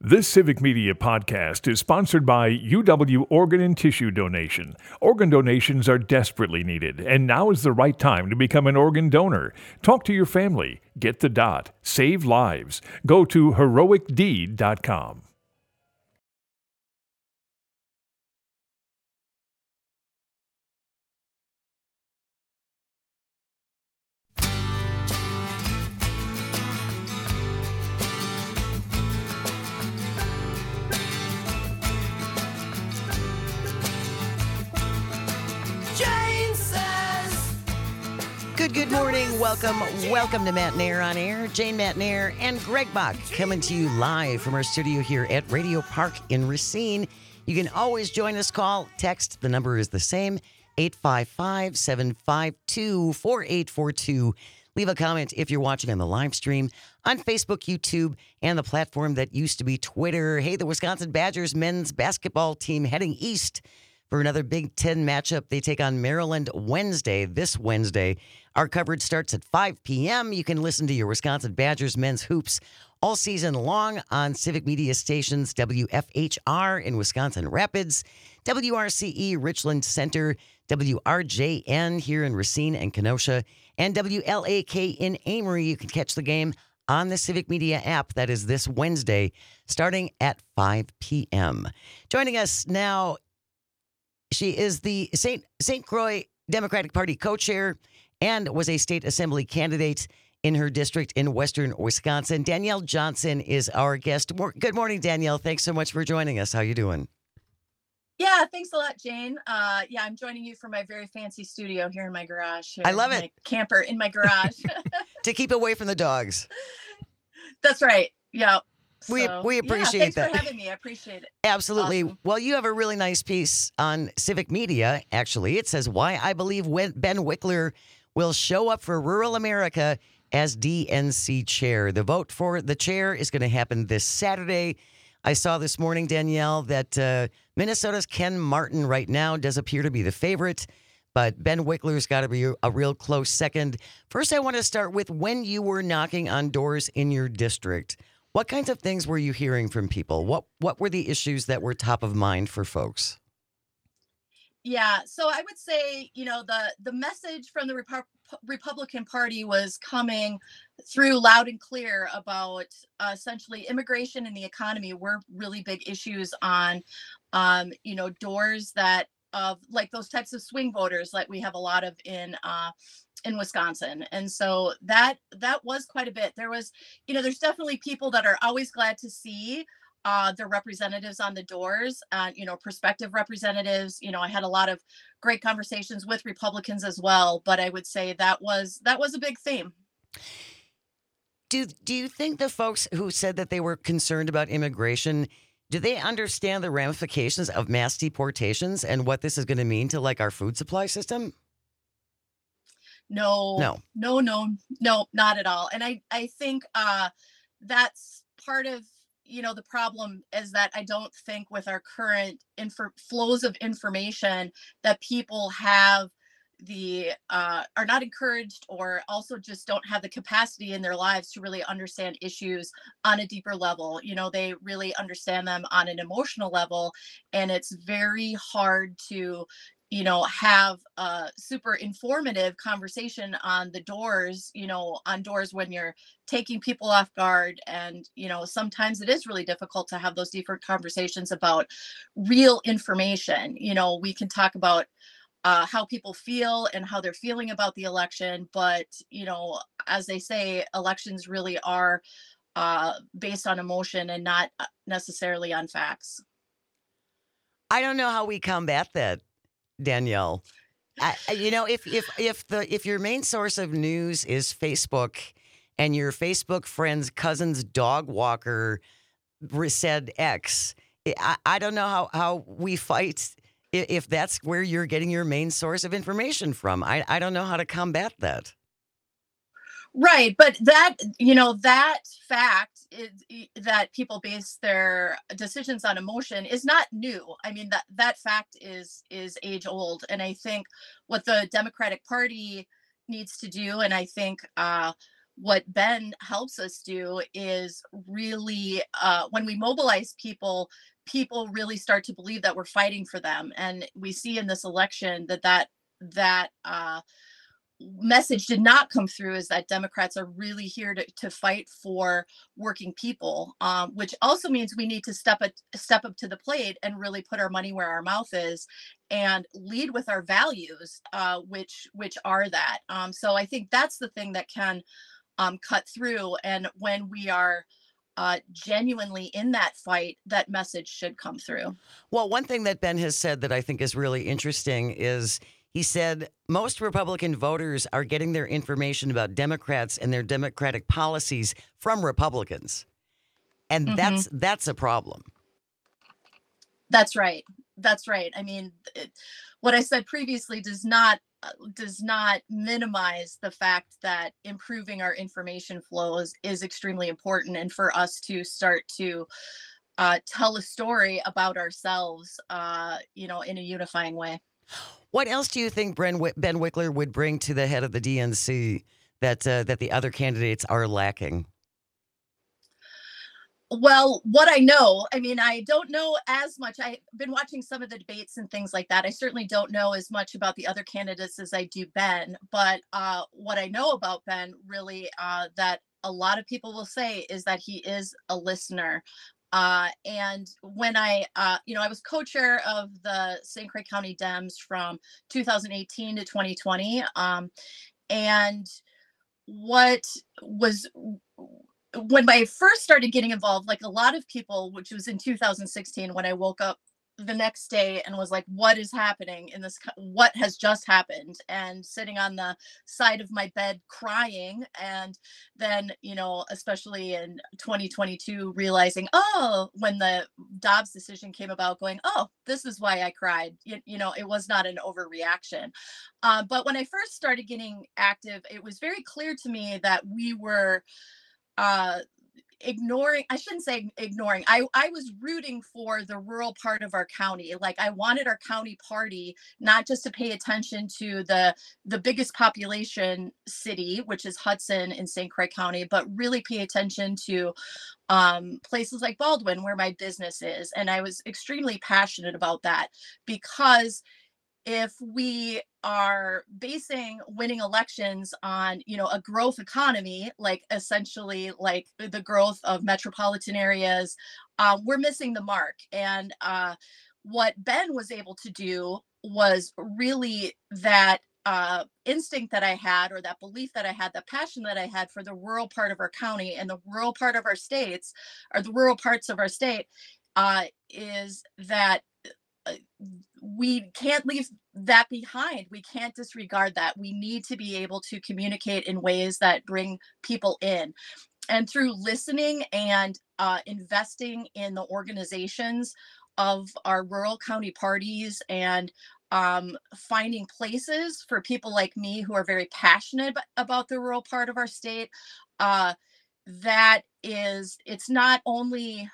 This Civic Media podcast is sponsored by UW Organ and Tissue Donation. Organ donations are desperately needed, and now is the right time to become an organ donor. Talk to your family. Get the dot. Save lives. Go to heroicdeed.com. Good morning. Welcome to Matt Nair on Air. Jane Matt Nair and Greg Bach coming to you live from our studio here at Radio Park in Racine. You can always join us, call, text. The number is the same, 855-752-4842. Leave a comment if you're watching on the live stream on Facebook, YouTube, and the platform that used to be Twitter. Hey, the Wisconsin Badgers men's basketball team heading east for another Big Ten matchup. They take on Maryland this Wednesday. Our coverage starts at 5 p.m. You can listen to your Wisconsin Badgers men's hoops all season long on Civic Media stations WFHR in Wisconsin Rapids, WRCE Richland Center, WRJN here in Racine and Kenosha, and WLAK in Amory. You can catch the game on the Civic Media app. That is this Wednesday, starting at 5 p.m. Joining us now, she is the St. Croix Democratic Party co-chair and was a state assembly candidate in her district in western Wisconsin. Danielle Johnson is our guest. Good morning, Danielle. Thanks so much for joining us. How you doing? Yeah, thanks a lot, Jane. I'm joining you from my very fancy studio here in my garage. I love it. My camper in my garage. To keep away from the dogs. That's right. Yeah. We appreciate that. Thanks for having me. I appreciate it. Absolutely. Awesome. Well, you have a really nice piece on Civic Media, actually. It says, why I believe Ben Wickler will show up for rural America as DNC chair. The vote for the chair is going to happen this Saturday. I saw this morning, Danielle, that Minnesota's Ken Martin right now does appear to be the favorite, but Ben Wickler's got to be a real close second. First, I want to start with when you were knocking on doors in your district. What kinds of things were you hearing from people? What were the issues that were top of mind for folks? Yeah, so I would say, the message from the Republican Party was coming through loud and clear about essentially immigration and the economy were really big issues on, doors that of like those types of swing voters like we have a lot of in Wisconsin. And so that was quite a bit. There was, there's definitely people that are always glad to see their representatives on the doors, prospective representatives. I had a lot of great conversations with Republicans as well, but I would say that was a big theme. Do you think the folks who said that they were concerned about immigration, do they understand the ramifications of mass deportations and what this is going to mean to like our food supply system? No, not at all. And I think that's part of, the problem is that I don't think with our current flows of information that people have are not encouraged or also just don't have the capacity in their lives to really understand issues on a deeper level. They really understand them on an emotional level, and it's very hard to have a super informative conversation on the doors, on doors when you're taking people off guard. And, sometimes it is really difficult to have those deeper conversations about real information. We can talk about how people feel and how they're feeling about the election. But, as they say, elections really are based on emotion and not necessarily on facts. I don't know how we combat that, Danielle. If your main source of news is Facebook and your Facebook friend's cousin's dog walker said X, I don't know how we fight if that's where you're getting your main source of information from. I don't know how to combat that. Right. But that fact is that people base their decisions on emotion is not new. I mean, that fact is age old. And I think what the Democratic Party needs to do, and I think what Ben helps us do is really, when we mobilize people, people really start to believe that we're fighting for them. And we see in this election that message did not come through, is that Democrats are really here to fight for working people, which also means we need to step up to the plate and really put our money where our mouth is and lead with our values, which are that. So I think that's the thing that can cut through. And when we are genuinely in that fight, that message should come through. Well, one thing that Ben has said that I think is really interesting is he said most Republican voters are getting their information about Democrats and their Democratic policies from Republicans. And that's a problem. That's right. That's right. I mean, what I said previously does not minimize the fact that improving our information flows is extremely important, and for us to start to tell a story about ourselves, in a unifying way. What else do you think Ben Wickler would bring to the head of the DNC that the other candidates are lacking? Well, what I know, I mean, I don't know as much. I've been watching some of the debates and things like that. I certainly don't know as much about the other candidates as I do Ben. But what I know about Ben, really, that a lot of people will say, is that he is a listener. And when I was co-chair of the St. Croix County Dems from 2018 to 2020. And what was, when I first started getting involved, like a lot of people, which was in 2016, when I woke up the next day and was like, what is happening in this? What has just happened? And sitting on the side of my bed crying. And then, especially in 2022, realizing, when the Dobbs decision came about, going, this is why I cried. It was not an overreaction. But when I first started getting active, it was very clear to me that we were ignoring, I shouldn't say ignoring, I was rooting for the rural part of our county. Like, I wanted our county party not just to pay attention to the biggest population city, which is Hudson in St. Croix County, but really pay attention to places like Baldwin, where my business is. And I was extremely passionate about that, because if we are basing winning elections on, a growth economy, like essentially like the growth of metropolitan areas, we're missing the mark. And what Ben was able to do was really that instinct that I had, or that belief that I had, that passion that I had for the rural part of our county and the rural part of our states, or the rural parts of our state, is that we can't leave that behind. We can't disregard that. We need to be able to communicate in ways that bring people in. And through listening and investing in the organizations of our rural county parties, and finding places for people like me who are very passionate about the rural part of our state, it's not only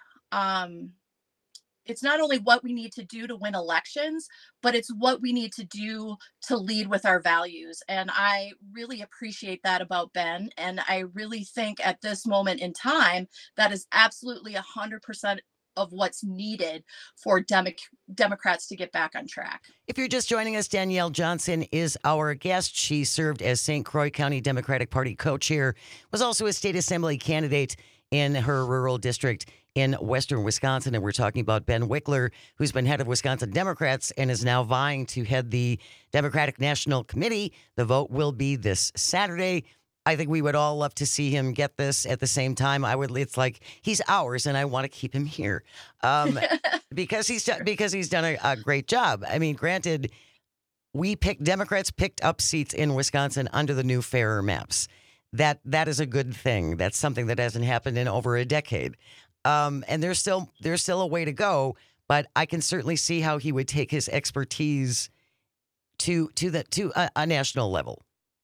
what we need to do to win elections, but it's what we need to do to lead with our values. And I really appreciate that about Ben. And I really think at this moment in time, that is absolutely 100% of what's needed for Democrats to get back on track. If you're just joining us, Danielle Johnson is our guest. She served as St. Croix County Democratic Party co-chair, was also a state assembly candidate in her rural district in western Wisconsin. And we're talking about Ben Wickler, who's been head of Wisconsin Democrats and is now vying to head the Democratic National Committee. The vote will be this Saturday. I think we would all love to see him get this. At the same time, it's like he's ours, and I want to keep him here because he's done a great job. I mean, granted, Democrats picked up seats in Wisconsin under the new fairer maps. That is a good thing. That's something that hasn't happened in over a decade. And there's still a way to go, but I can certainly see how he would take his expertise to a national level.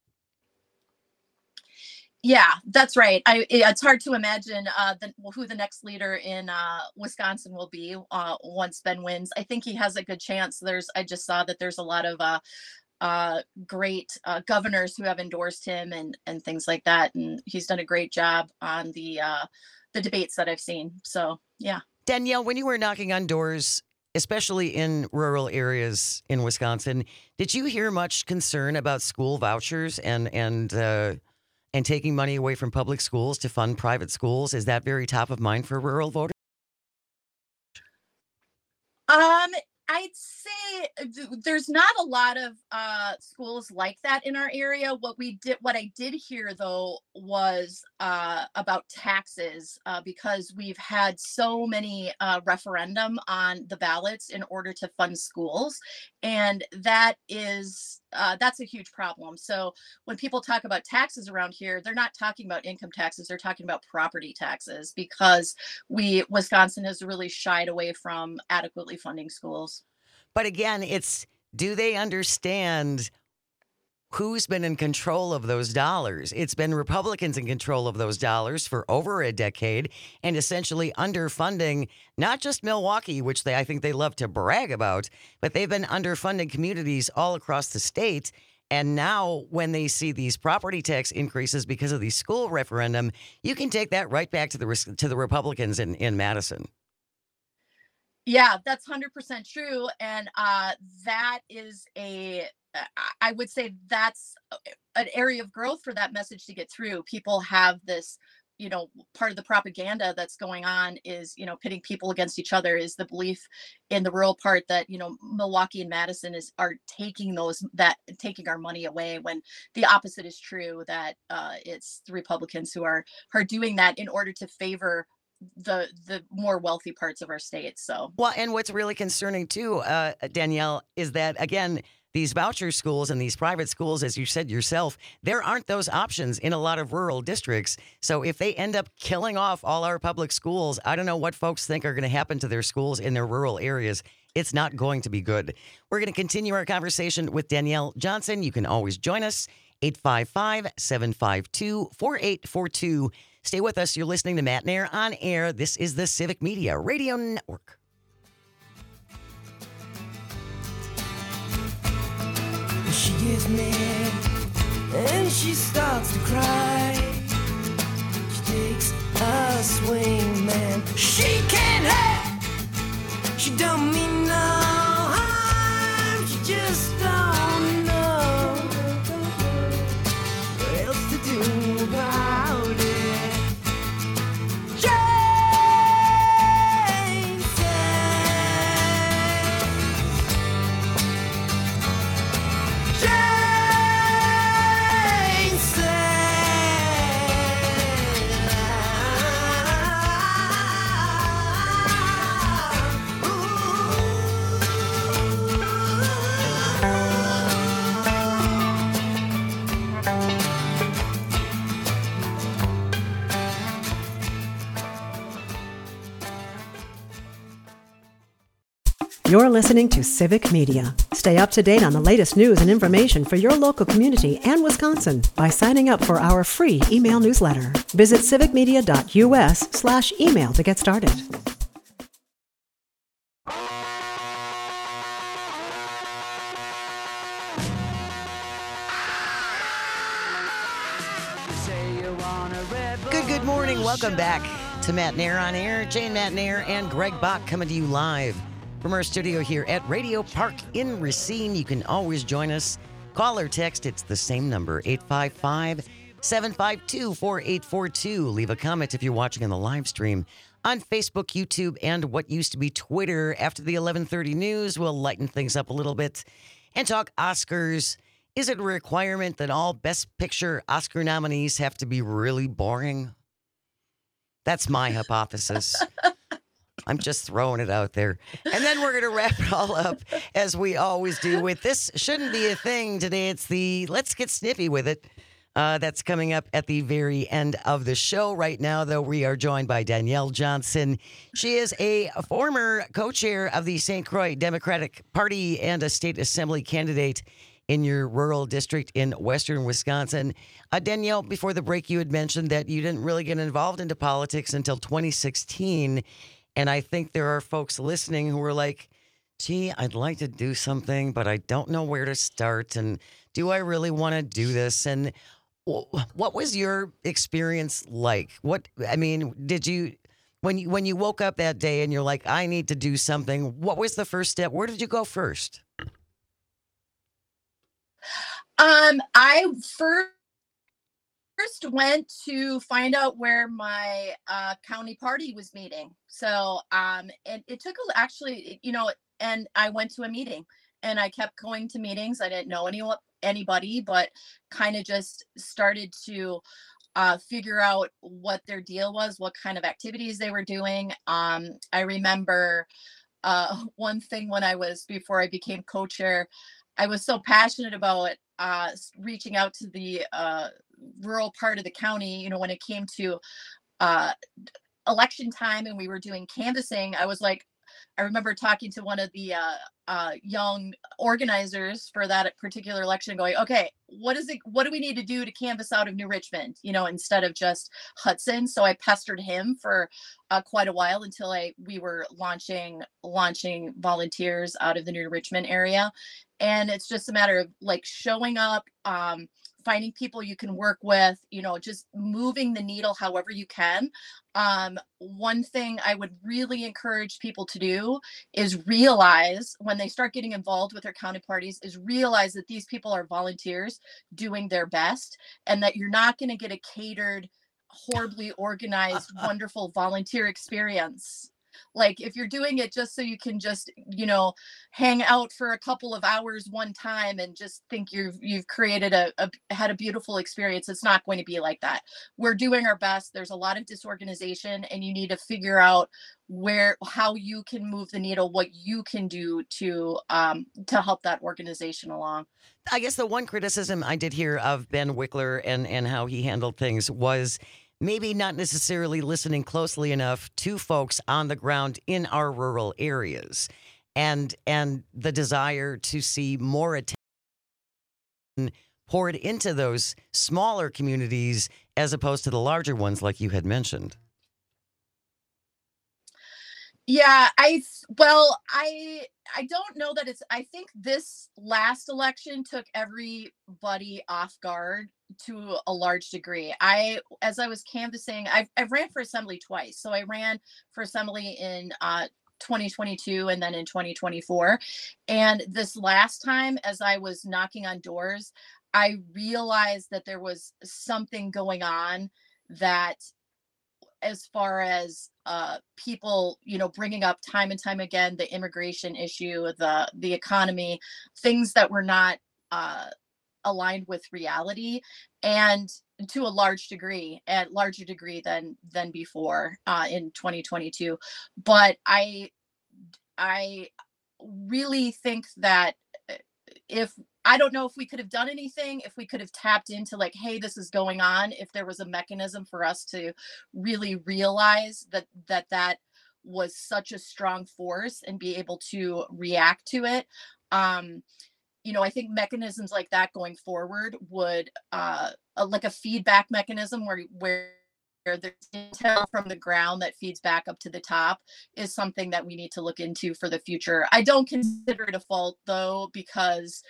Yeah, that's right. It's hard to imagine who the next leader in Wisconsin will be once Ben wins. I think he has a good chance. I just saw that there's a lot of great governors who have endorsed him and things like that. And he's done a great job on the debates that I've seen. So, yeah. Danielle, when you were knocking on doors, especially in rural areas in Wisconsin, did you hear much concern about school vouchers and taking money away from public schools to fund private schools? Is that very top of mind for rural voters? I'd say there's not a lot of schools like that in our area. What I did hear though was about taxes because we've had so many referendum on the ballots in order to fund schools, and that's a huge problem. So when people talk about taxes around here, they're not talking about income taxes, they're talking about property taxes because Wisconsin has really shied away from adequately funding schools. But again, do they understand who's been in control of those dollars? It's been Republicans in control of those dollars for over a decade and essentially underfunding not just Milwaukee, which I think they love to brag about, but they've been underfunding communities all across the state. And now when they see these property tax increases because of the school referendum, you can take that right back to the Republicans in Madison. Yeah, that's 100% true. And that is I would say that's an area of growth for that message to get through. People have this, part of the propaganda that's going on is, pitting people against each other, is the belief in the rural part that, Milwaukee and Madison are taking our money away, when the opposite is true, that it's the Republicans who are doing that in order to favor the more wealthy parts of our state. So, well, and what's really concerning too, Danielle, is that again, these voucher schools and these private schools, as you said yourself, there aren't those options in a lot of rural districts. So if they end up killing off all our public schools, I don't know what folks think are going to happen to their schools in their rural areas. It's not going to be good. We're going to continue our conversation with Danielle Johnson. You can always join us, 855-752-4842. Stay with us. You're listening to Matt Nair on Air. This is the Civic Media Radio Network. She gets mad and she starts to cry. She takes a swing, man. She can't help. She don't mean no harm. She just don't know what else to do about it. You're listening to Civic Media. Stay up to date on the latest news and information for your local community and Wisconsin by signing up for our free email newsletter. Visit civicmedia.us/email to get started. Good morning. Welcome back to Matt Nair on Air. Jane Matt Nair and Greg Bach coming to you live from our studio here at Radio Park in Racine. You can always join us. Call or text. It's the same number, 855-752-4842. Leave a comment if you're watching on the live stream on Facebook, YouTube, and what used to be Twitter. After the 11:30 news, we'll lighten things up a little bit and talk Oscars. Is it a requirement that all Best Picture Oscar nominees have to be really boring? That's my hypothesis. I'm just throwing it out there. And then we're going to wrap it all up, as we always do, with This Shouldn't Be a Thing. Today it's the Let's Get Snippy with It. That's coming up at the very end of the show. Right now, though, we are joined by Danielle Johnson. She is a former co-chair of the St. Croix Democratic Party and a state assembly candidate in your rural district in western Wisconsin. Danielle, before the break, you had mentioned that you didn't really get involved into politics until 2016. And I think there are folks listening who are like, Gee, I'd like to do something, but I don't know where to start. And do I really want to do this? And what was your experience like? I mean, did you when you woke up that day and you're like, I need to do something? What was the first step? Where did you go first? I first went to find out where my county party was meeting. So, and it took actually, and I went to a meeting, and I kept going to meetings. I didn't know anybody, but kind of just started to figure out what their deal was, what kind of activities they were doing. I remember one thing before I became co-chair, I was so passionate about reaching out to the rural part of the county, when it came to uh, election time and we were doing canvassing. I remember talking to one of the young organizers for that particular election, going, okay, what do we need to do to canvass out of New Richmond, instead of just Hudson? So I pestered him for quite a while until we were launching volunteers out of the New Richmond area. And it's just a matter of showing up, finding people you can work with, just moving the needle however you can. One thing I would really encourage people to do is realize when they start getting involved with their county parties is realize that these people are volunteers doing their best, and that you're not going to get a catered, horribly organized, wonderful volunteer experience. If you're doing it just so you can just, hang out for a couple of hours one time and just think you've created had a beautiful experience, it's not going to be like that. We're doing our best. There's a lot of disorganization, and you need to figure out how you can move the needle, what you can do to help that organization along. I guess the one criticism I did hear of Ben Wickler and how he handled things was maybe not necessarily listening closely enough to folks on the ground in our rural areas, and the desire to see more attention poured into those smaller communities as opposed to the larger ones like you had mentioned. Yeah, I don't know that I think this last election took everybody off guard to a large degree. As I was canvassing, I've ran for assembly twice. So I ran for assembly in 2022 and then in 2024. And this last time, as I was knocking on doors, I realized that there was something going on, that as far as people, bringing up time and time again, the immigration issue, the economy, things that were not aligned with reality, and to a larger degree than before in 2022. But I really think that if I don't know if we could have done anything, if we could have tapped into hey, this is going on, if there was a mechanism for us to really realize that was such a strong force and be able to react to it. I think mechanisms like that going forward would like a feedback mechanism where there's intel from the ground that feeds back up to the top is something that we need to look into for the future. I don't consider it a fault though, because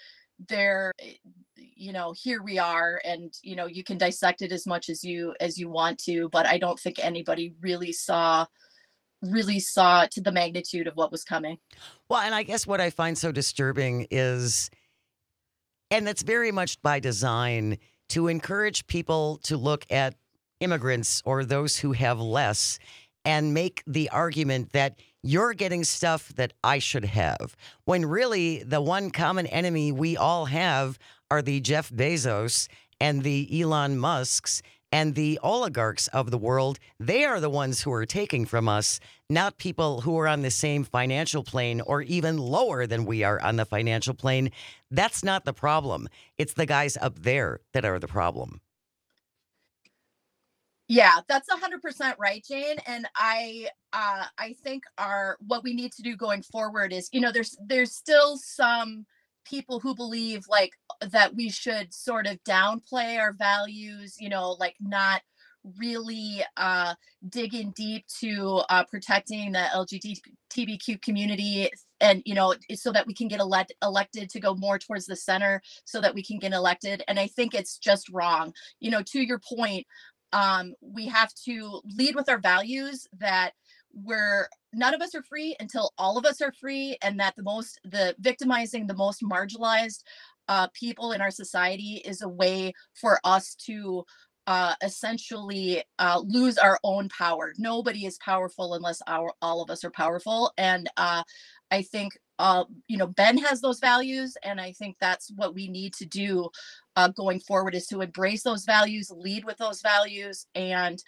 here we are, and you can dissect it as much as you want to, but I don't think anybody really saw to the magnitude of what was coming. Well, and I guess what I find so disturbing is, and that's very much by design, to encourage people to look at immigrants or those who have less and make the argument that you're getting stuff that I should have, when really the one common enemy we all have are the Jeff Bezos and the Elon Musks and the oligarchs of the world. They are the ones who are taking from us, not people who are on the same financial plane or even lower than we are on the financial plane. That's not the problem. It's the guys up there that are the problem. Yeah, that's 100% right, Jane. And I think what we need to do going forward is, there's still some people who believe that we should sort of downplay our values, not really dig in deep to protecting the LGBTQ community, and so that we can get elected to go more towards the center, so that we can get elected. And I think it's just wrong. To your point, we have to lead with our values, that none of us are free until all of us are free, and that the victimizing the most marginalized people in our society is a way for us to essentially lose our own power. Nobody is powerful unless all of us are powerful. And I think, Ben has those values, and I think that's what we need to do going forward, is to embrace those values, lead with those values, and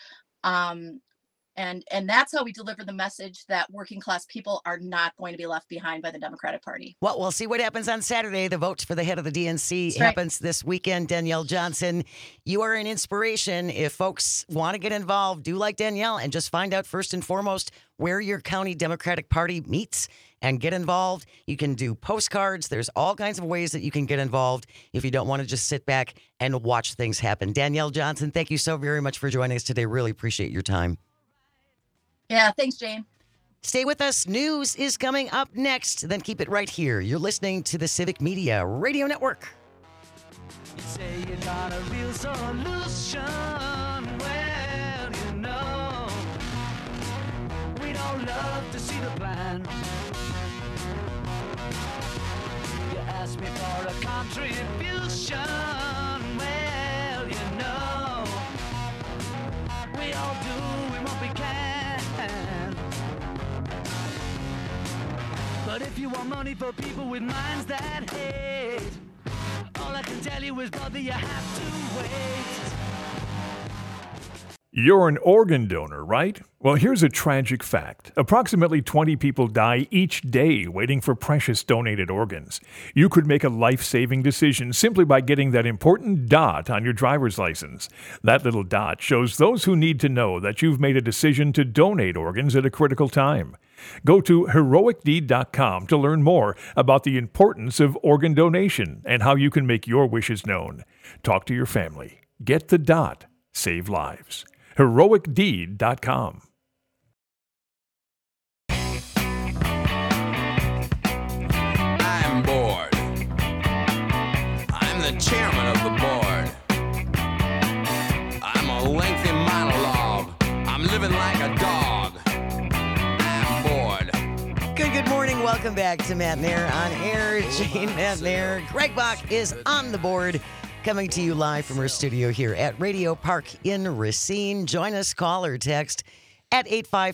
that's how we deliver the message that working class people are not going to be left behind by the Democratic Party. Well, we'll see what happens on Saturday. The vote for the head of the DNC happens this weekend. Danielle Johnson, you are an inspiration. If folks want to get involved, do like Danielle and just find out first and foremost where your county Democratic Party meets and get involved. You can do postcards. There's all kinds of ways that you can get involved if you don't want to just sit back and watch things happen. Danielle Johnson, thank you so very much for joining us today. Really appreciate your time. Yeah, thanks, Jane. Stay with us. News is coming up next. Then keep it right here. You're listening to the Civic Media Radio Network. You say you got a real solution. Well, we don't love to see the plan. You ask me for a contribution. Well, we all do what we can. But if you want money for people with minds that hate, all I can tell you is, brother, you have to wait. You're an organ donor, right? Well, here's a tragic fact. Approximately 20 people die each day waiting for precious donated organs. You could make a life-saving decision simply by getting that important dot on your driver's license. That little dot shows those who need to know that you've made a decision to donate organs at a critical time. Go to heroicdeed.com to learn more about the importance of organ donation and how you can make your wishes known. Talk to your family. Get the dot. Save lives. heroicdeed.com. I'm bored. I'm the chairman of the board. I'm a lengthy monologue. I'm living like a dog. I'm bored. Good morning. Welcome back to Matt and Air on Air. Jane, Matt and Air. Greg Bach is on the board. Coming to you live from our studio here at Radio Park in Racine. Join us, call or text at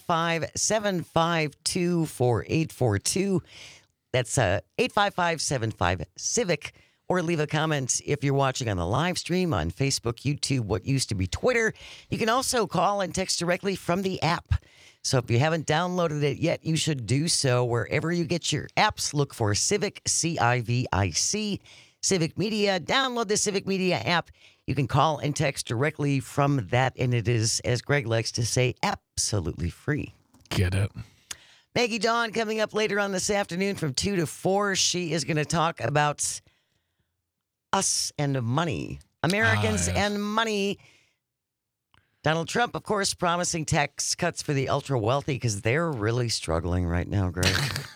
855-752-4842. That's 855-75-CIVIC. Or leave a comment if you're watching on the live stream on Facebook, YouTube, what used to be Twitter. You can also call and text directly from the app. So if you haven't downloaded it yet, you should do so. Wherever you get your apps, look for Civic, C-I-V-I-C. Civic Media. Download the Civic Media app. You can call and text directly from that, and it is, as Greg likes to say, absolutely free. Get it. Maggie Dawn coming up later on this afternoon from 2 to 4. She is going to talk about us and money. Americans and money. Donald Trump, of course, promising tax cuts for the ultra-wealthy because they're really struggling right now, Greg.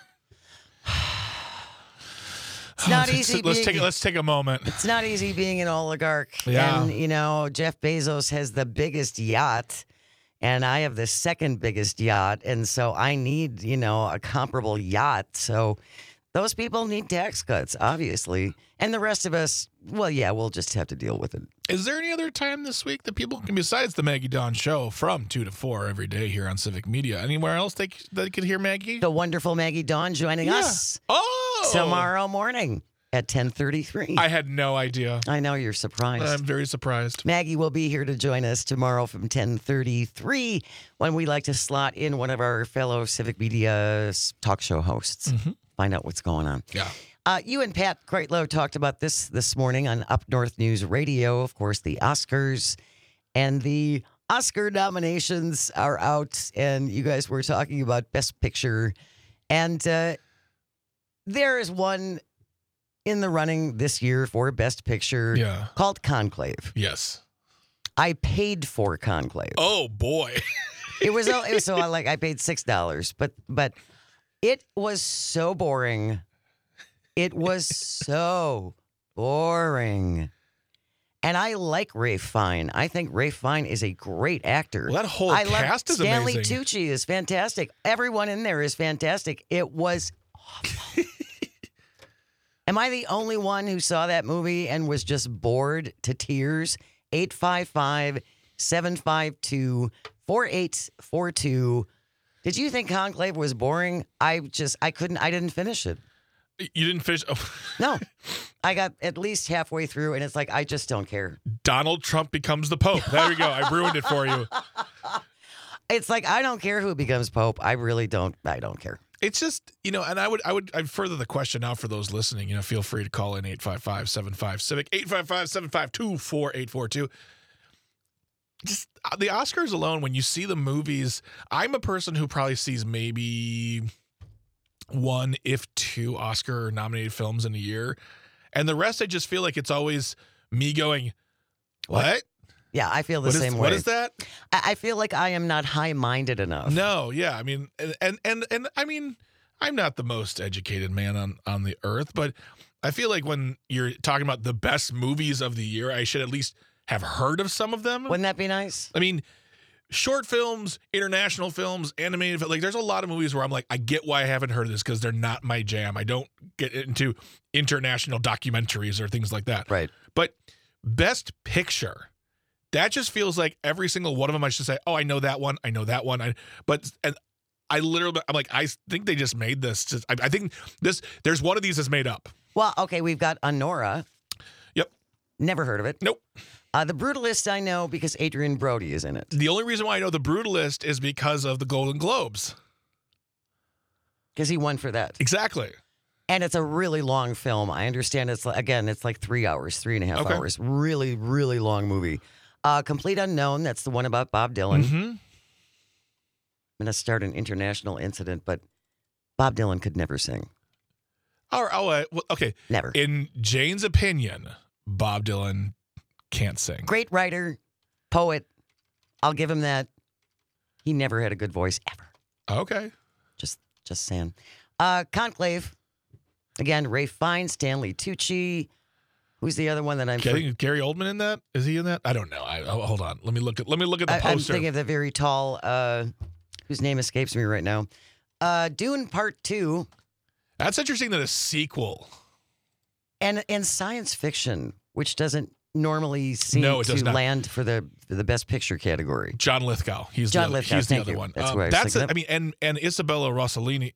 It's not easy. Let's take a moment. It's not easy being an oligarch. Yeah. And, Jeff Bezos has the biggest yacht, and I have the second biggest yacht. And so I need, a comparable yacht. So those people need tax cuts, obviously. And the rest of us, well, yeah, we'll just have to deal with it. Is there any other time this week that people can, besides the Maggie Dawn show from 2 to 4 every day here on Civic Media, anywhere else they could hear Maggie? The wonderful Maggie Dawn joining us tomorrow morning at 10:33. I had no idea. I know you're surprised. I'm very surprised. Maggie will be here to join us tomorrow from 10:33 when we like to slot in one of our fellow Civic Media talk show hosts. Mm-hmm. Find out what's going on. Yeah. You and Pat Kreitlow talked about this morning on Up North News Radio. Of course, the Oscars and the Oscar nominations are out, and you guys were talking about Best Picture. And there is one in the running this year for Best Picture called Conclave. Yes. I paid for Conclave. Oh boy. It was so like I paid $6, but it was so boring. It was so boring. And I like Ralph Fiennes. I think Ralph Fiennes is a great actor. Well, that whole I cast love is Stanley amazing. Tucci is fantastic. Everyone in there is fantastic. It was awful. Am I the only one who saw that movie and was just bored to tears? 855-752-4842. Did you think Conclave was boring? I didn't finish it. You didn't finish. Oh. No. I got at least halfway through, and it's like, I just don't care. Donald Trump becomes the Pope. There we go. I ruined it for you. It's like, I don't care who becomes Pope. I really don't. I don't care. It's just, and I'd further the question out for those listening. Feel free to call in 855-75-CIVIC, 855-752-4842. Just the Oscars alone, when you see the movies, I'm a person who probably sees maybe 1, if 2 Oscar-nominated films in a year. And the rest, I just feel like it's always me going, what? Yeah, I feel the same way. What is that? I feel like I am not high-minded enough. No, yeah. I mean, and I mean, I'm not the most educated man on the earth, but I feel like when you're talking about the best movies of the year, I should at least have heard of some of them. Wouldn't that be nice? I mean, short films, international films, animated, like there's a lot of movies where I'm like, I get why I haven't heard of this because they're not my jam. I don't get into international documentaries or things like that. Right. But best picture, that just feels like every single one of them I should say, oh, I know that one. I know that one. I'm like, I think they just made this. I think there's one of these that's made up. Well, okay, we've got Honora. Yep. Never heard of it. Nope. The Brutalist I know because Adrian Brody is in it. The only reason why I know The Brutalist is because of the Golden Globes. Because he won for that. Exactly. And it's a really long film. I understand it's like 3 hours, 3.5 Okay. hours. Really, really long movie. Complete Unknown, that's the one about Bob Dylan. Mm-hmm. I'm going to start an international incident, but Bob Dylan could never sing. All right. Well, okay. Never. In Jane's opinion, Bob Dylan can't sing. Great writer, poet. I'll give him that. He never had a good voice, ever. Okay. Just saying. Conclave. Again, Ralph Fiennes, Stanley Tucci. Who's the other one that I'm... Is Gary Oldman in that? Is he in that? I don't know. Hold on. Let me look at the poster. I'm thinking of the very tall, whose name escapes me right now. Dune Part 2. That's interesting that a sequel. And science fiction, which doesn't normally seem does to not. land for the best picture category. John Lithgow. He's John the Lithgow, He's the thank other you. one. That's who I was thinking of. and Isabella Rossellini,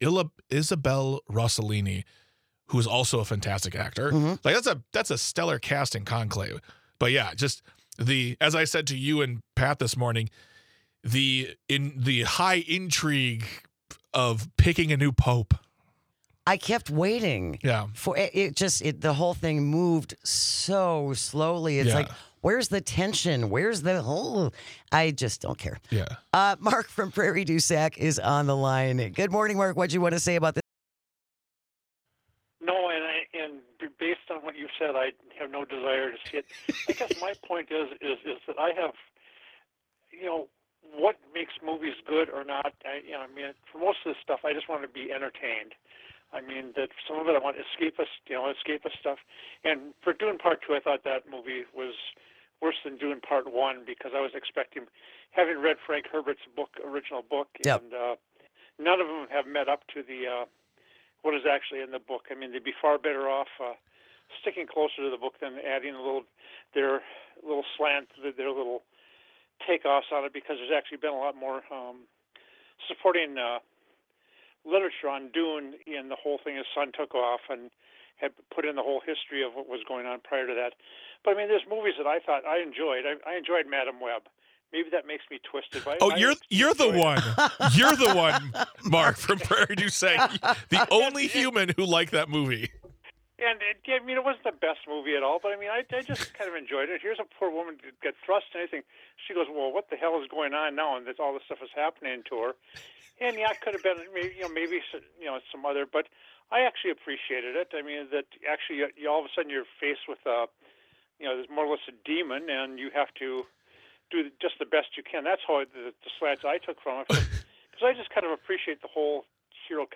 who is also a fantastic actor. Mm-hmm. Like that's a stellar cast in Conclave. But yeah, just as I said to you and Pat this morning, the high intrigue of picking a new pope. I kept waiting. Yeah. For the whole thing moved so slowly. It's Yeah. like, where's the tension? Where's the whole? I just don't care. Yeah. Mark from Prairie du Sac is on the line. Good morning, Mark. What do you want to say about this? No, and based on what you said, I have no desire to see it. I guess my point is that I have, what makes movies good or not. For most of this stuff, I just want to be entertained. I mean, that some of it I want escapist stuff. And for Dune Part 2, I thought that movie was worse than Dune Part 1 because I was expecting, having read Frank Herbert's original book, Yep. and none of them have met up to the what is actually in the book. I mean, they'd be far better off sticking closer to the book than adding their little slant, their little takeoffs on it, because there's actually been a lot more supporting literature on Dune, and the whole thing his son took off and had put in the whole history of what was going on prior to that. But I mean, there's movies that I thought I enjoyed. I enjoyed Madam Web. Maybe that makes me twisted. But You're the one. You're the one, Mark from Prairie du Sac, the only human who liked that movie. And it wasn't the best movie at all, but I mean, I just kind of enjoyed it. Here's a poor woman get thrust in anything. She goes, well, what the hell is going on now? And all this stuff is happening to her. And yeah, it could have been maybe some other, but I actually appreciated it. I mean, that actually you all of a sudden you're faced with this more or less a demon, and you have to do just the best you can. That's how the slants I took from it, because I just kind of appreciate the whole hero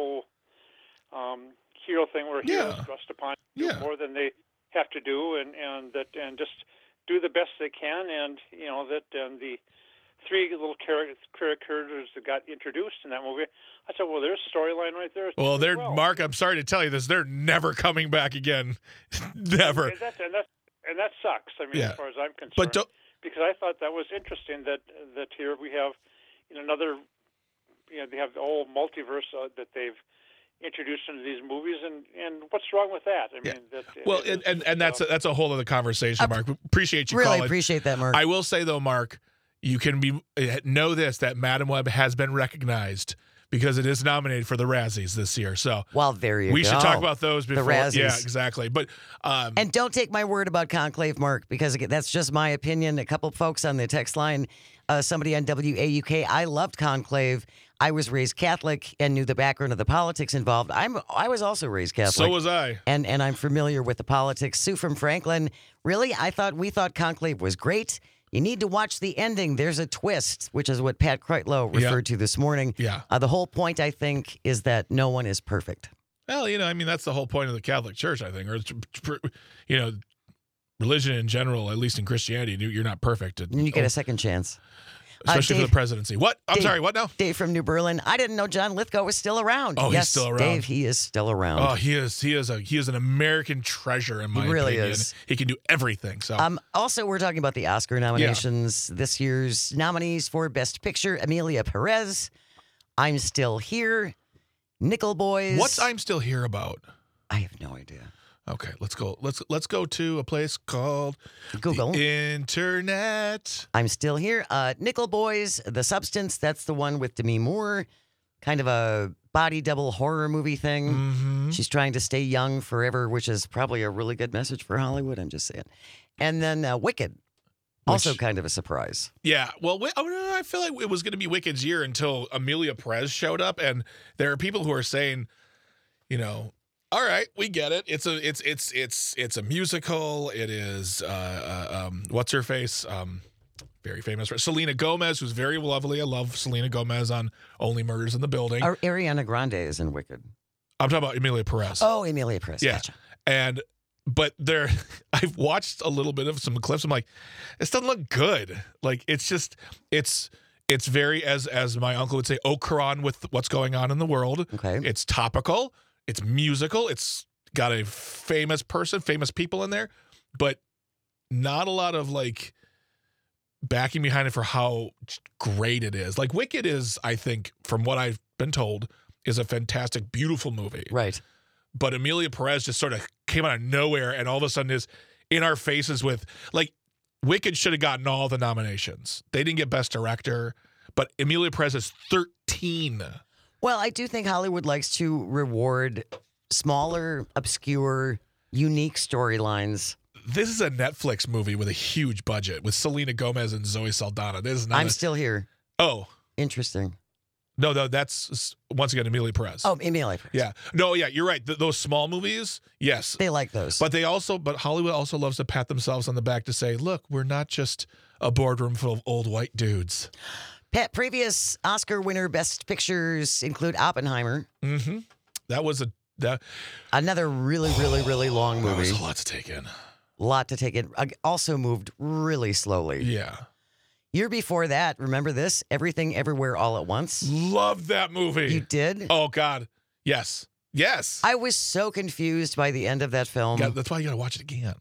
hero thing where heroes thrust upon do more than they have to do, and just do the best they can, and the three little characters that got introduced in that movie. I said, well, there's a storyline right there. Well, Mark, I'm sorry to tell you this, they're never coming back again. Never. And that sucks. I mean, as far as I'm concerned, because I thought that was interesting that here we have another, they have the whole multiverse that they've introduced into these movies, and what's wrong with that? I mean, and that's a whole other conversation, Mark. Appreciate you really calling. Appreciate that, Mark. I will say though, Mark, you can know this, that Madam Web has been recognized because it is nominated for the Razzies this year. So there you go. We should talk about those before. The Razzies. Yeah, exactly. But and don't take my word about Conclave, Mark, because again, that's just my opinion. A couple folks on the text line, somebody on WAUK, I loved Conclave. I was raised Catholic and knew the background of the politics involved. I was also raised Catholic. So was I. And I'm familiar with the politics. Sue from Franklin, really? We thought Conclave was great. You need to watch the ending. There's a twist, which is what Pat Kreitlow referred to this morning. Yeah. The whole point, I think, is that no one is perfect. Well, that's the whole point of the Catholic Church, I think, or religion in general, at least in Christianity, you're not perfect. And you get a second chance. Especially Dave, for the presidency. What? I'm sorry, what now? Dave from New Berlin. I didn't know John Lithgow was still around. Oh, yes, he's still around. Dave, he is still around. Oh, he is an American treasure in my opinion. He really is. He can do everything. So also, we're talking about the Oscar nominations. This year's nominees for Best Picture: Emilia Perez, I'm Still Here, Nickel Boys. What's I'm Still Here about? I have no idea. Okay, let's go. Let's go to a place called Google. The Internet. I'm Still Here. Nickel Boys, The Substance. That's the one with Demi Moore. Kind of a body double horror movie thing. Mm-hmm. She's trying to stay young forever, which is probably a really good message for Hollywood. I'm just saying. And then Wicked. Also kind of a surprise. Yeah. Well, I feel like it was going to be Wicked's year until Emilia Perez showed up, and there are people who are saying, all right, we get it. It's a musical. It is what's her face? Very famous. Selena Gomez, who's very lovely. I love Selena Gomez on Only Murders in the Building. Ariana Grande is in Wicked. I'm talking about Emilia Perez. Oh, Emilia Perez. Yeah. Gotcha. But I've watched a little bit of some clips. I'm like, this doesn't look good. Like it's very, as my uncle would say, Okran with what's going on in the world. Okay. It's topical. It's musical. It's got a famous people in there, but not a lot of like backing behind it for how great it is. Like Wicked is, I think, from what I've been told, is a fantastic, beautiful movie. Right. But Emilia Perez just sort of came out of nowhere and all of a sudden is in our faces with, like, Wicked should have gotten all the nominations. They didn't get Best Director, but Emilia Perez is 13. Well, I do think Hollywood likes to reward smaller, obscure, unique storylines. This is a Netflix movie with a huge budget with Selena Gomez and Zoe Saldana. This is not I'm Still Here. Oh. Interesting. No, that's, once again, Emilia Perez. Oh, Emilia Perez. Yeah. No, yeah, you're right. Those small movies, yes. They like those. But Hollywood also loves to pat themselves on the back to say, look, we're not just a boardroom full of old white dudes. Previous Oscar winner Best Pictures include Oppenheimer. Mm-hmm. That was another really, really, really long movie. That was a lot to take in. Lot to take in. Also moved really slowly. Yeah. Year before that, remember this? Everything Everywhere All at Once. Loved that movie. You did? Oh, God. Yes. Yes. I was so confused by the end of that film. Yeah, that's why you got to watch it again.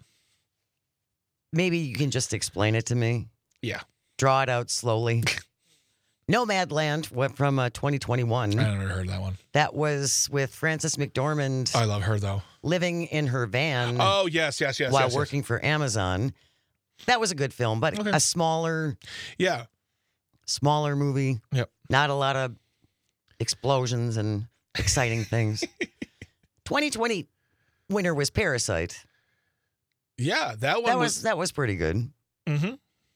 Maybe you can just explain it to me. Yeah. Draw it out slowly. Nomadland went from 2021. I never heard that one. That was with Frances McDormand. I love her, though. Living in her van. Oh, yes. While working for Amazon. That was a good film, but a smaller movie. Yep. Not a lot of explosions and exciting things. 2020 winner was Parasite. Yeah, that one that was pretty good. Mm-hmm.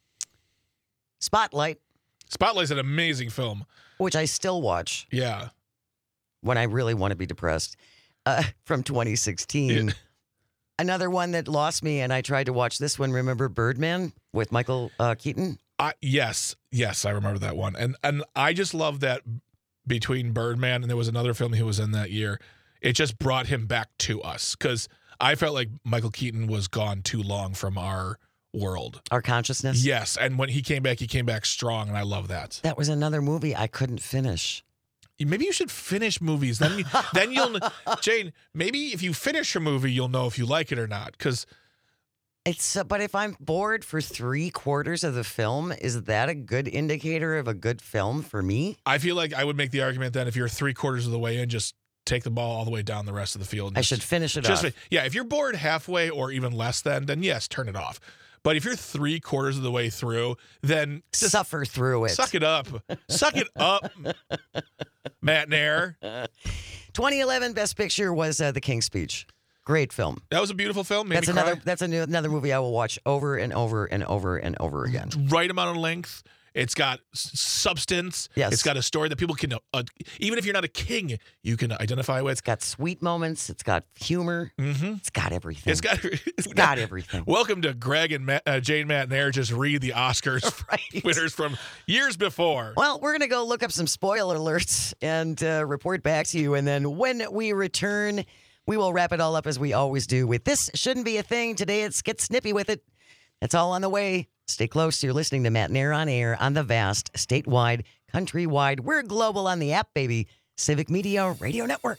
Spotlight's an amazing film, which I still watch. Yeah. When I really want to be depressed. From 2016. Another one that lost me, and I tried to watch this one. Remember Birdman with Michael Keaton? Yes, I remember that one. And I just love that between Birdman and there was another film he was in that year, it just brought him back to us because I felt like Michael Keaton was gone too long from our world. Our consciousness? Yes, and when he came back strong, and I love that. That was another movie I couldn't finish. Maybe you should finish movies. Then you'll, Jane, maybe if you finish a movie, you'll know if you like it or not. Because it's, but if I'm bored for 3/4 of the film, is that a good indicator of a good film for me? I feel like I would make the argument that if you're 3/4 of the way in, just take the ball all the way down the rest of the field. I should finish it off. Yeah, if you're bored halfway or even less then yes, turn it off. But if you're 3/4 of the way through, then just suffer through it. Suck it up. Suck it up, Matt Nair. 2011 Best Picture was The King's Speech. Great film. That was a beautiful film. That's another movie I will watch over and over and over and over again. Right amount of length. It's got substance. Yes. It's got a story that people can, even if you're not a king, you can identify with. It's got sweet moments. It's got humor. Mm-hmm. It's got everything. It's got everything. Welcome to Greg and Jane, Matt, and Nair just read the Oscars winners from years before. Well, we're going to go look up some spoiler alerts and report back to you. And then when we return, we will wrap it all up as we always do with This Shouldn't Be a Thing. Today, it's Get Snippy with It. That's all on the way. Stay close. You're listening to Matt Nair on air on the vast, statewide, countrywide. We're global on the app, baby. Civic Media Radio Network.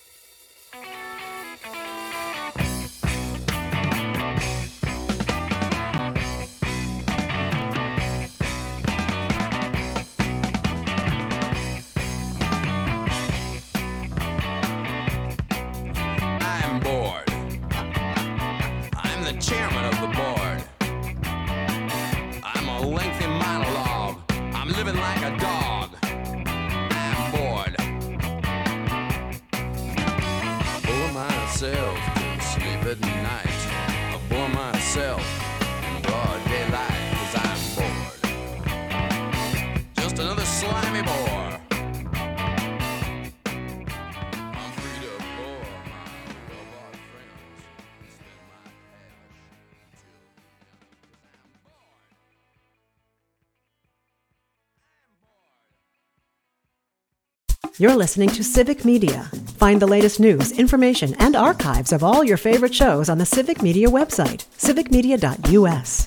I'm bored. I'm the chairman of the board. A lengthy monologue. I'm living like a dog. I'm bored. I bore myself to sleep at night. I bore myself in broad daylight 'cause I'm bored. Just another slimy bore. I'm free to bore my robot friends. Spend my You're listening to Civic Media. Find the latest news, information, and archives of all your favorite shows on the Civic Media website, civicmedia.us.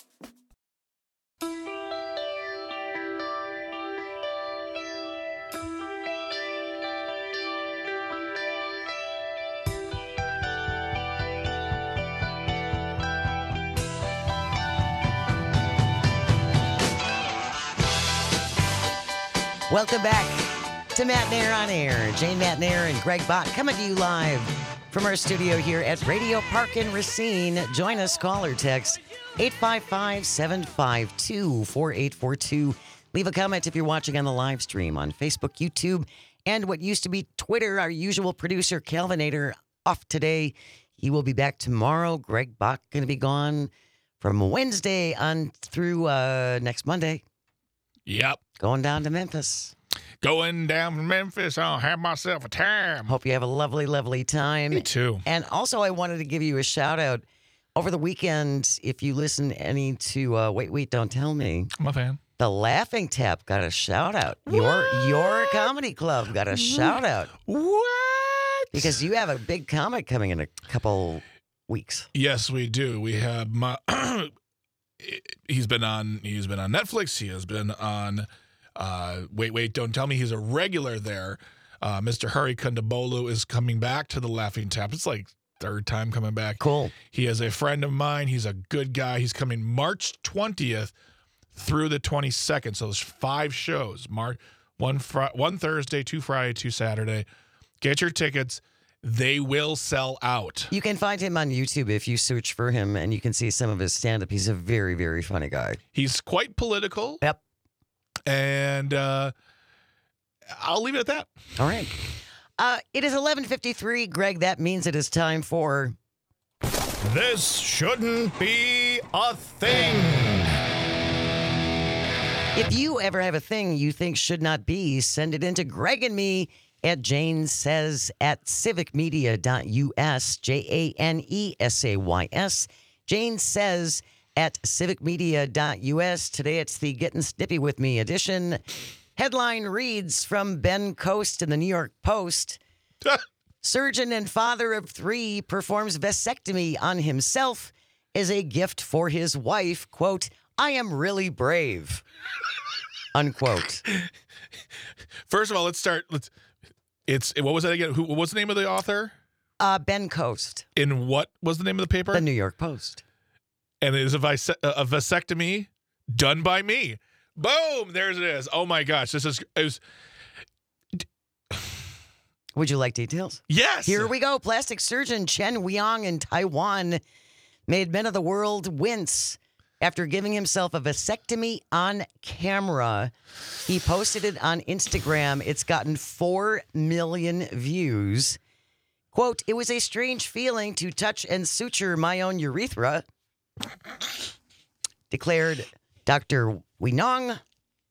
Welcome back to Matt Nair on air. Jane Matt Nair and Greg Bott coming to you live from our studio here at Radio Park in Racine. Join us, call or text 855-752-4842. Leave a comment if you're watching on the live stream on Facebook, YouTube, and what used to be Twitter. Our usual producer, Calvinator, off today. He will be back tomorrow. Greg Bott going to be gone from Wednesday on through next Monday. Yep. Going down to Memphis. Going down to Memphis. I'll have myself a time. Hope you have a lovely, lovely time. Me too. And also, I wanted to give you a shout out over the weekend. If you listen any to Wait, Don't Tell Me, I'm a fan. The Laughing Tap got a shout out. Your comedy club got a shout out. What? Because you have a big comic coming in a couple weeks. Yes, we do. We have he's been on Netflix. He has been on Wait, Don't Tell Me. He's a regular there. Mr. Hari Kondabolu is coming back to the Laughing Tap. It's like third time coming back. Cool. He is a friend of mine. He's a good guy. He's coming March 20th through the 22nd. So there's 5 shows. One Thursday, 2 Friday, 2 Saturday. Get your tickets. They will sell out. You can find him on YouTube if you search for him, and you can see some of his stand-up. He's a very, very funny guy. He's quite political. Yep. And I'll leave it at that. All right. It is 11:53. Greg, that means it is time for... This shouldn't be a thing. If you ever have a thing you think should not be, send it in to Greg and me at Jane Says at civicmedia.us, JANESAYS. Jane Says at civicmedia.us. Today it's the Getting Snippy With Me edition. Headline reads from Ben Coast in the New York Post. Surgeon and father of 3 performs vasectomy on himself as a gift for his wife. Quote, I am really brave. Unquote. First of all, let's start. What was that again? What was the name of the author? Ben Coast. In what was the name of the paper? The New York Post. And it is a vasectomy done by me. Boom! There it is. Oh my gosh, Would you like details? Yes. Here we go. Plastic surgeon Chen Weong in Taiwan made men of the world wince after giving himself a vasectomy on camera. He posted it on Instagram. It's gotten 4 million views. Quote, it was a strange feeling to touch and suture my own urethra, declared Dr. Weong.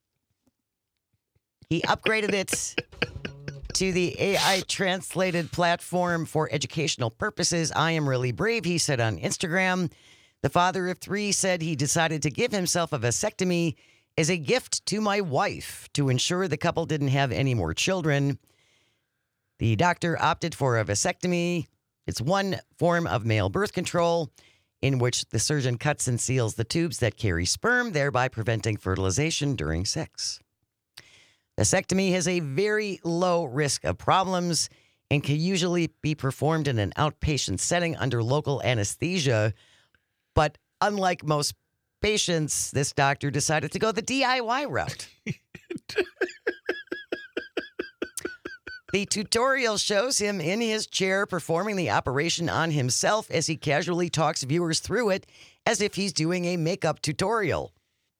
He upgraded it to the AI translated platform for educational purposes. I am really brave, he said on Instagram. The father of 3 said he decided to give himself a vasectomy as a gift to my wife to ensure the couple didn't have any more children. The doctor opted for a vasectomy. It's one form of male birth control in which the surgeon cuts and seals the tubes that carry sperm, thereby preventing fertilization during sex. Vasectomy has a very low risk of problems and can usually be performed in an outpatient setting under local anesthesia. But unlike most patients, this doctor decided to go the DIY route. The tutorial shows him in his chair performing the operation on himself as he casually talks viewers through it as if he's doing a makeup tutorial.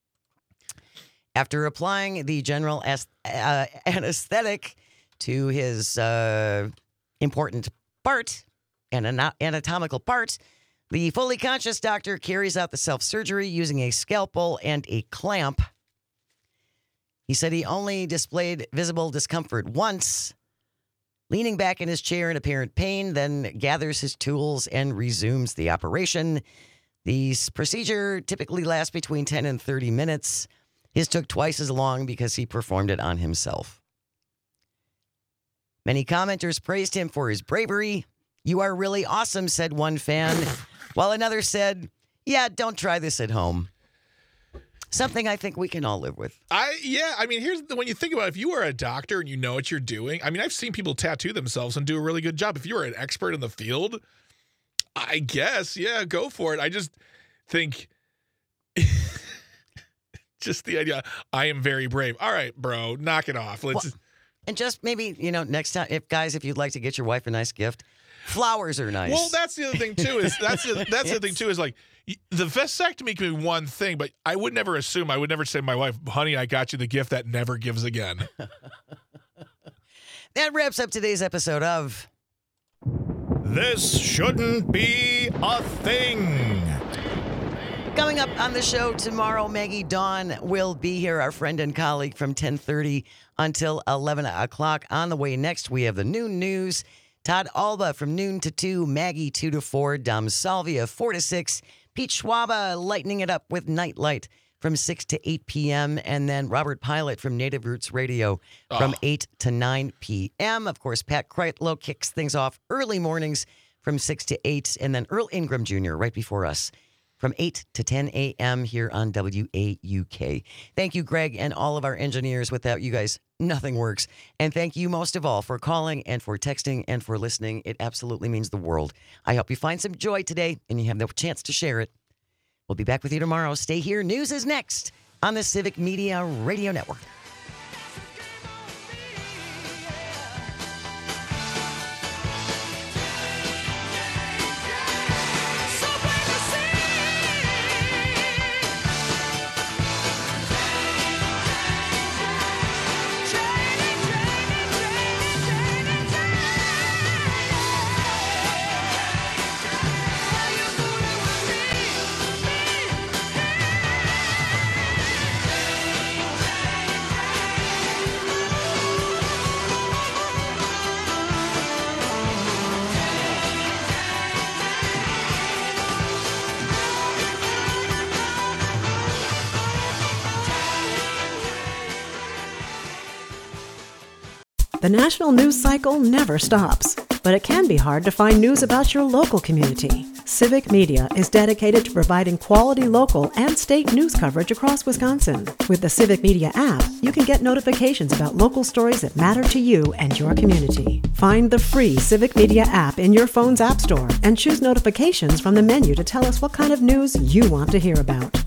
After applying the general anesthetic to his important part, an anatomical part, the fully conscious doctor carries out the self-surgery using a scalpel and a clamp. He said he only displayed visible discomfort once, leaning back in his chair in apparent pain, then gathers his tools and resumes the operation. The procedure typically lasts between 10 and 30 minutes. His took twice as long because he performed it on himself. Many commenters praised him for his bravery. You are really awesome, said one fan, while another said, yeah, don't try this at home. Something I think we can all live with. When you think about it, if you are a doctor and you know what you're doing, I mean, I've seen people tattoo themselves and do a really good job. If you're an expert in the field, I guess, yeah, go for it. I just think just the idea, I am very brave. All right, bro, knock it off. And just maybe, next time, if you'd like to get your wife a nice gift, flowers are nice. Well, that's the other thing too. Is like the vasectomy can be one thing, but I would never assume. I would never say to my wife, "Honey, I got you the gift that never gives again." That wraps up today's episode of This Shouldn't Be a Thing. Coming up on the show tomorrow, Maggie Dawn will be here, our friend and colleague, from 10:30 until 11 o'clock. On the way next, we have the noon news. Todd Alba from noon to 2, Maggie 2 to 4, Dom Salvia 4 to 6, Pete Schwaba lightening it up with Nightlight from 6 to 8 p.m., and then Robert Pilot from Native Roots Radio from 8 to 9 p.m. Of course, Pat Kreitlow kicks things off early mornings from 6 to 8, and then Earl Ingram Jr. right before us from 8 to 10 a.m. here on WAUK. Thank you, Greg, and all of our engineers. Without you guys, nothing works. And thank you most of all for calling and for texting and for listening. It absolutely means the world. I hope you find some joy today and you have the chance to share it. We'll be back with you tomorrow. Stay here. News is next on the Civic Media Radio Network. The national news cycle never stops, but it can be hard to find news about your local community. Civic Media is dedicated to providing quality local and state news coverage across Wisconsin. With the Civic Media app, you can get notifications about local stories that matter to you and your community. Find the free Civic Media app in your phone's app store and choose notifications from the menu to tell us what kind of news you want to hear about.